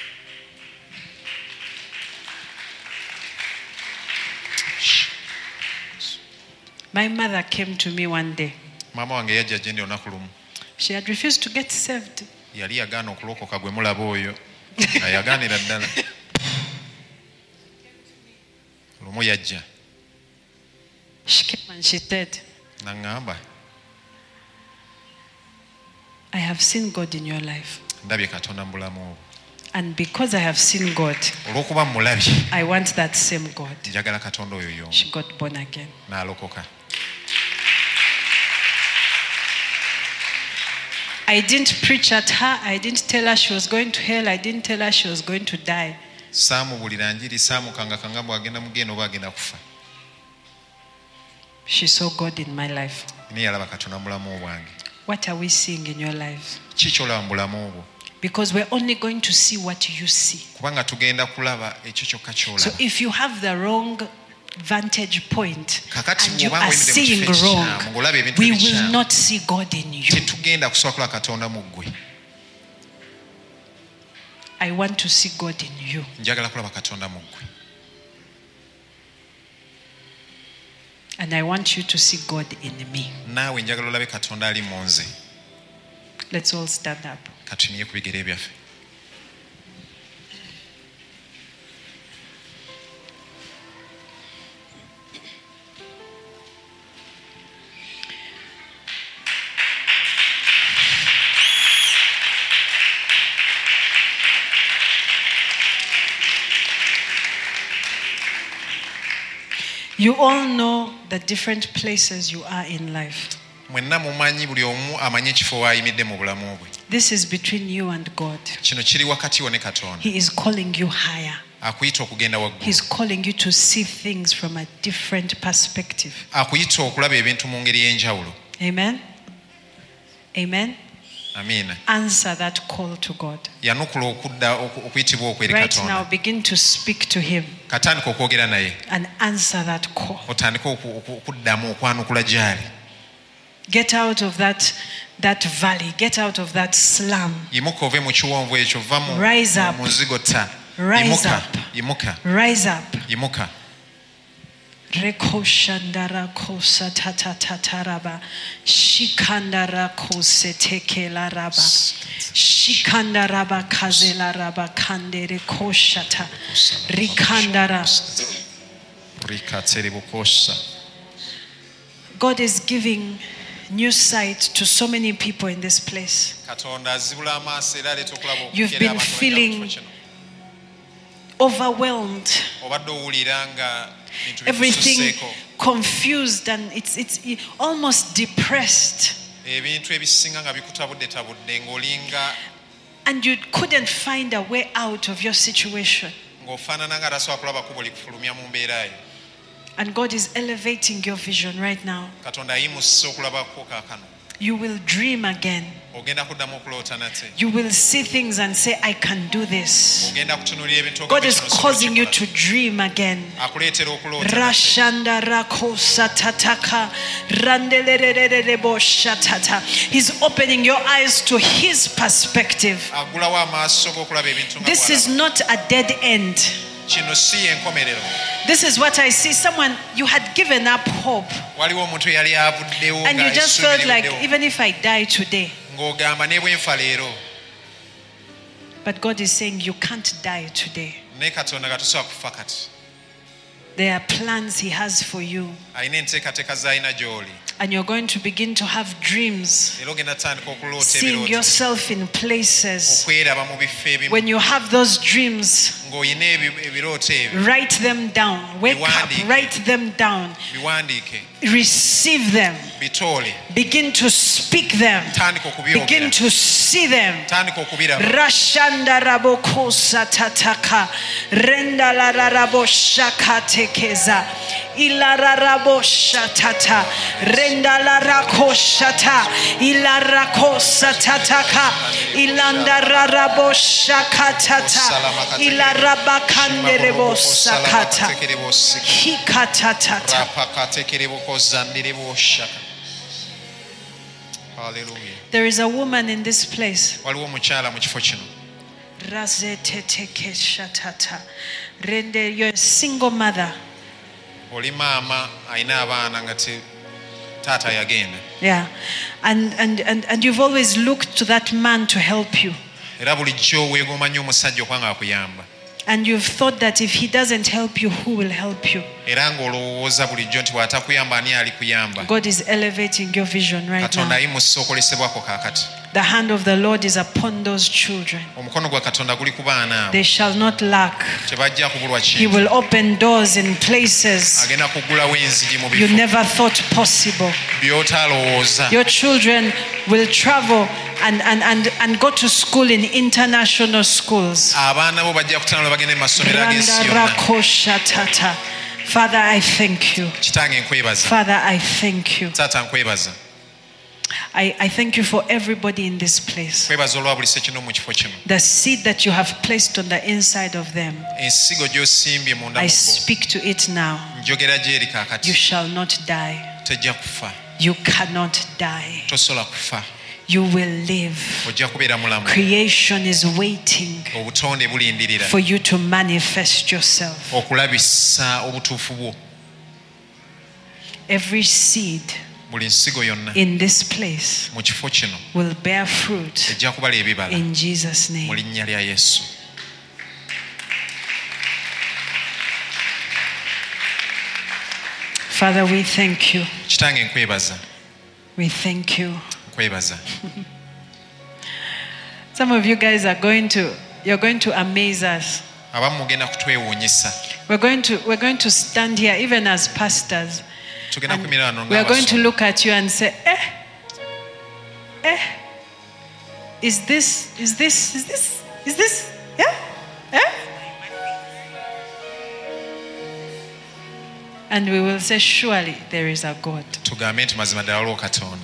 My mother came to me one day. Maama wange yajja gye ndi olunaku lumu. She had refused to get saved. Yali yagaana okulokoka gwe mulaba oyo nga yagaanira ddala. Lumu yajja She came and she said, n'aŋŋamba I have seen God in your life. ndabye Katonda mu bulamu obwo. And because I have seen God, Olw'okuba mulabye I want that same God. njagala Katonda oyo y'omu. She got born again. N'alokoka. I didn't preach at her. I didn't tell her she was going to hell. I didn't tell her she was going to die. Saamubulira njiri saamukangakanga bw'agenda mugenda oba agenda kufa. She saw God in my life. Naye yalaba Katonda mu bulamu bwange. What are we seeing in your life? Ki ky'olaba mu bulamu bwo? Because we're only going to see what you see. Kubanga tugenda kulaba ekyo kyokka So ky'olaba. if you have the wrong vantage point Kakati and you bw'obanga are oyimiridde mu seeing kifo wrong, ekikyamu ng'olaba ebintu we will ebikyamu, not see God in you. tetugenda kusobola kulaba Katonda mu ggwe. I want to see God in you. Njagala kulaba Katonda mu ggwe. And I want you to see God in me. Naawe njagala olabe Katonda ali mu nze. Let's all stand up. Katunye ku bigere byaffe. You all know the different places you are in life. Mwenna mumanyi buli omu amanyi ekifo w'ayimidde mu bulamu bwe. This is between you and God. Kino kiri wakati wo ne Katonda. He is calling you higher. Akuyita okugenda waggulu. He's calling you to see things from a different perspective. Akuyita okulaba ebintu mu ngeri y'enjawulo. Amen. Amen. Amiina. Answer that call to God. Yanukula okudda okuyitibwa okwo eri Right now, Katonda. begin to speak to Him Katandika okwogera naye. and answer that call. Otandika okuddamu okwanukula gy'ali. Get out of that that valley. Get out of that slum. yimuka ove mu kiwonvu ekyo va mu Rise up. mu nzigota. Rise yimuka up. yimuka Rise up. yimuka Reko shandara kosa tata tataraba. Shikandara kose tekela raba. Shikandaraba kazela raba kandere koshata. Rikandara. rikatseribukosa. God is giving new sight to so many people in this place. katonda azibula amaaso era aleeta okulaba You've okukeera been abantu feeling abali mu kifo kino. overwhelmed, obadde owulira nga bintu everything bikususseeko confused, and it's it's almost depressed, ebintu ebisinga nga bikutabudde tabudde ng'olinga and you couldn't find a way out of your situation. ng'ofaanana nga tasobola kulaba kubo likufulumya mu mbeera yo. And God is elevating your vision right now. katonda ayimusa okulabako kaakano. You will dream again. ogenda kuddamu okuloota nate. You will see things and say, I can do this. ogenda kutunuulira ebintu God is ogambe kino causing you kikola. to dream again. akuleetera okuloota nate. Rashanda rakosa tataka randelerererebo shatata. He's opening your eyes to his perspective. agulawo amaaso g'okulaba ebintu nga This is bw'alaba. not a dead end. kino si y'enkomerero. This is what I see. Someone, you had given up hope, waliwo omuntu eyali avuddewo and you nga just felt like, essuubi even if I die today. ng'ogamba ne bwe nfa leero. But God is saying, you can't die today. naye katonda nga tosobola kufa kati. There are plans he has for you, alina enteekateeka z'alina gy'oli. and you're going to begin to have dreams, era ogenda tandika okuloota seeing ebirooto. yourself in places. okweraba mu bifo ebimu. When you have those dreams, ng'olina ebi- ebirooto ebyo write them down. Wake up, Biwandiike. write them down. biwandiike Receive them. bitoole. Begin to speak them. tandika okubyogera. Begin to see them. tandika okubiraba. Rashanda rabokosa tataka. Renda la rarabo shaka tekeza. Ilara rabo shatata. Renda la rako shata. Ilara kosa tataka. Ilanda rarabo shaka tata. Ilara bakande rebo sakata. Hikata tata. Hallelujah. There is a woman in this place. waliwo omukyala mu kifo kino. Razeteteke shatata. Rende, you're a single mother. oli maama alina abaana nga te taata yagenda. Yeah. And, and, and, and you've always looked to that man to help you. era bulijjo weegomba nnyo omusajja okuba nga akuyamba. And you've thought that if he doesn't help you, who will help you? era ng'olowooza bulijjo nti bw'atakuyamba ani ali kuyamba. God is elevating your vision right katonda now. ayimusa okolesebwako kaakati. The hand of the Lord is upon those children. omukono gwa katonda guli ku baana abo. They shall not lack. tebajja kubulwa He kintu. will open doors in places agenda kuggulawo enzigi mu you bifo never thought possible. by'otaalowooza. Your children will travel and, and, and, and go to school in international schools. abaana bo bajja kutandula bagenda mu masomero ag'ensi Randa yonna. rakosha tata. Father, I thank you. kitange nkwebaza. Father, I thank you. taata nkwebaza. I, I thank you for everybody in this place. nkwebaza olwa buli sekino mu kifo kino. The seed that you have placed on the inside of them, ensigo gy'osimbye munda I mu bo. speak to it now. njogera gy'eri You kaakati. shall not die. tejja kufa. You cannot die. tosobola kufa. You will live. ojja kubeera mulamu. Creation is waiting obutonde bulindirira for you to manifest yourself. okulabisa obutuufu bwo. Every seed buli nsigo yonna in this place mu kifo kino will bear fruit ejja kubala ebibala in Jesus' mu name. linnya lya yesu. Father, we thank you. kitange nkwebaza. We thank you. nkwebaza. Some of you guys are going to, you're going to amaze us. abamu mugenda kutwewuunyisa. We're going to, we're going to stand here even as pastors. tugenda And kumira wano we are going to ng'abaso. look at you and say, eh, eh, is this, is this, is this, is this, yeah, eh? And we will say, surely there is a God. tugambe nti mazima ddala waliwo katonda.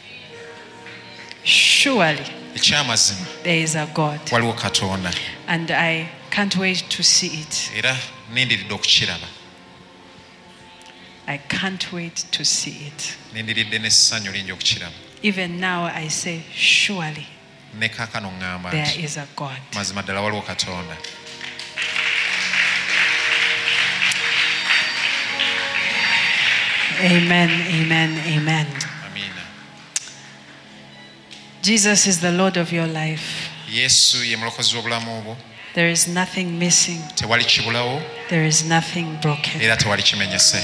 Surely ekyamazima there is a God. waliwo katonda. And I can't wait to see it. era nindiridde okukiraba. I can't wait to see it. Nindiridde n'essanyu lingi okukiraba. Even now I say, surely Ne kaakano ŋŋamba there nti is a God. mazima ddala waliwo Katonda. Amen, amen, amen. Amiina. Jesus is the Lord of your life. Yesu ye mulokozi w'obulamu bwo. There is nothing missing. Tewali kibulawo There is nothing broken. era tewali kimenyese.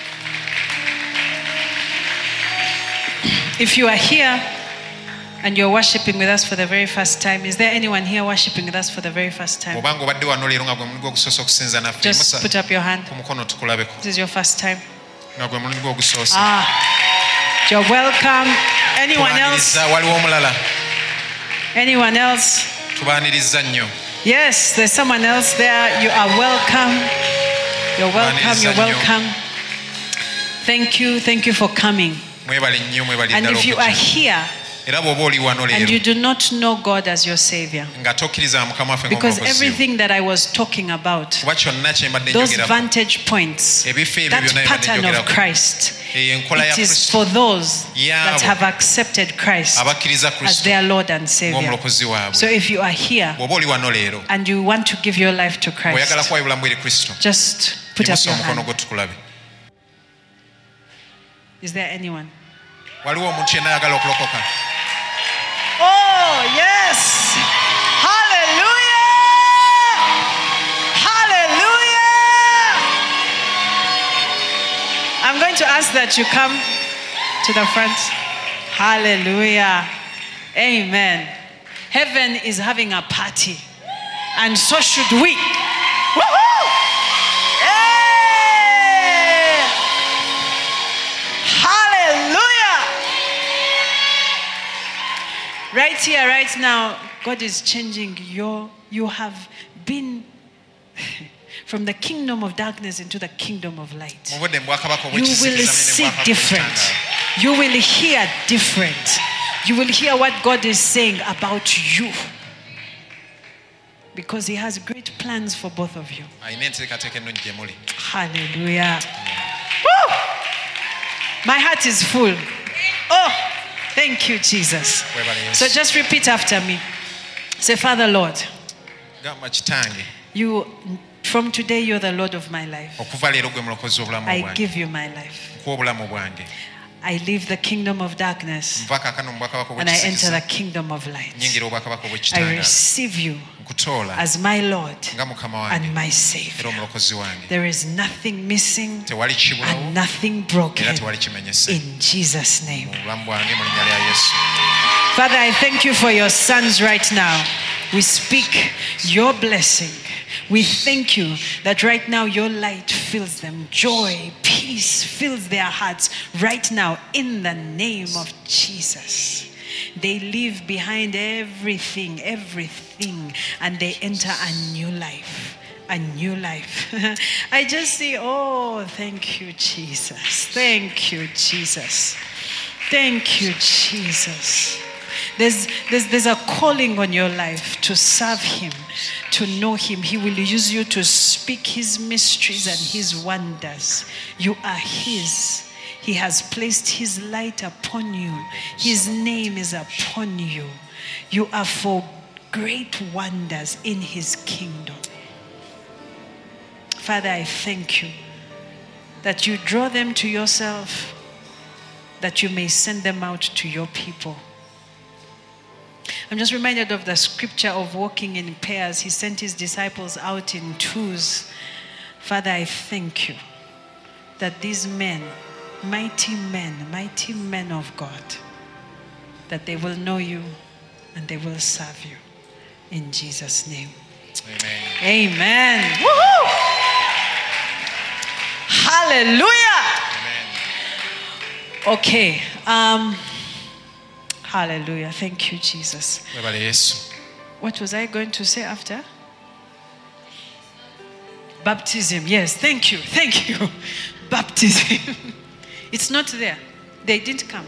If you are here and you're worshiping with us for the very first time, is there anyone here worshiping with us for the very first time? Obanga obadde wano leero nga gwe mulundi gw'ogusoosa okusinza naffe Just put up your hand. ku mukono tukulabeko This is your first time. nga gwe mulundi gw'ogusoosa. Ah, you're welcome. Anyone else? Tubaaniriza, waliwo omulala. Anyone else? Tubaaniriza nnyo. Yes, there's someone else there. You are welcome. You're welcome. You're welcome. Thank you. Thank you for coming. Mwebale nnyo, mwebale And ddala if you are okujja. here Era bw'oba oli wano and you leero do not know God as your Savior, nga tokkiriza Mukama waffe because ng'omulokozi wo. everything that I was talking about, Kuba kyonna kye mbadde those njogerako, vantage points, ebifo ebyo that byonna bye mbadde pattern of njogerako, Christ, eyo enkola ya it is Kristo for those that Yabo. have accepted Christ abakkiriza as Kristo their Lord and Savior. ng'omulokozi waabwe. So if you are here Bw'oba oli wano leero and you want to give your life to oyagala Christ, kuwa obulamu eri Kristo, just put up yimusa your omukono hand. gwo tukulabe. Is there anyone? Waliwo omuntu yenna ayagala okulokoka? Oh, yes. Hallelujah. Hallelujah. I'm going to ask that you come to the front. Hallelujah. Amen. Heaven is having a party, and so should we. Woohoo! Hey! Hallelujah. Right here, right now, God is changing your, you have been from the kingdom of darkness into the kingdom of light. Muvudde mu bwakabaka You will obw'ekisikiza see ne mu bwakabaka different. obw'ekitangaala. You will hear different. You will hear what God is saying about you. Because He has great plans for both of you. Alina enteekateeka ennungi gye muli. Hallelujah. Woo! My heart is full. Oh, thank you, Jesus. So just repeat after me. Say, Father, Lord, Gamba Kitange, you, from today, you're the Lord of my life. okuva leero gwe mulokozi w'obulamu I bwange. give you my life. Nkuwa obulamu bwange. I leave the kingdom of darkness Nva kaakano mu bwakabaka and I enter the obw'ekisikiza. kingdom of light. Nyingira obwakabaka I obw'ekitangaala. receive you Nkutoola as my Lord nga mukama wange and my era Savior. omulokozi wange. There is nothing missing Tewali kibulawo and nothing era broken. tewali kimenyese. In Jesus' name. Mu bulamu bwange mu linnya lya Yesu. Father, I thank you for your sons right now. We speak your blessing. We thank you that right now your light fills them. Joy, peace fills their hearts right now in the name of Jesus. They leave behind everything, everything, and they enter a new life. A new life. I just see, oh, thank you, Jesus. Thank you, Jesus. Thank you, Jesus. There's, there's, there's a calling on your life to serve Him, to know Him. He will use you to speak His mysteries and His wonders. You are His. He has placed His light upon you. His name is upon you. You are for great wonders in His kingdom. Father, I thank you that you draw them to yourself, that you may send them out to your people. I'm just reminded of the scripture of walking in pairs. He sent His disciples out in twos. Father, I thank you that these men, mighty men, mighty men of God, that they will know you and they will serve you. In Jesus' name. Amen. Amen. Woohoo! Hallelujah. Amen. Okay. Um, hallelujah. Thank you, Jesus. Webale Yesu. What was I going to say after? Baptism. Yes, thank you. Thank you. Baptism. It's not there. They didn't come.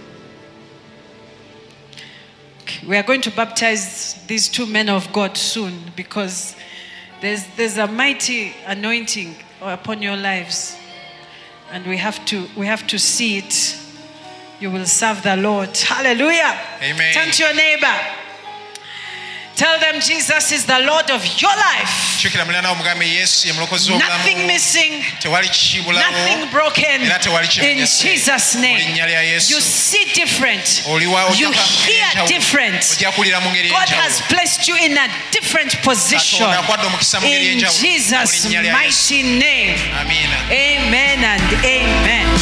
Okay. We are going to baptize these two men of God soon because there's, there's a mighty anointing upon your lives. And we have to we have to see it. You will serve the Lord. Hallelujah. Amen. Turn to your neighbor. Tell them Jesus is the Lord of your life. Nothing missing, nothing broken. In Jesus' name. You see different. You hear different. God has placed you in a different position. In Jesus' mighty name. Amen and amen.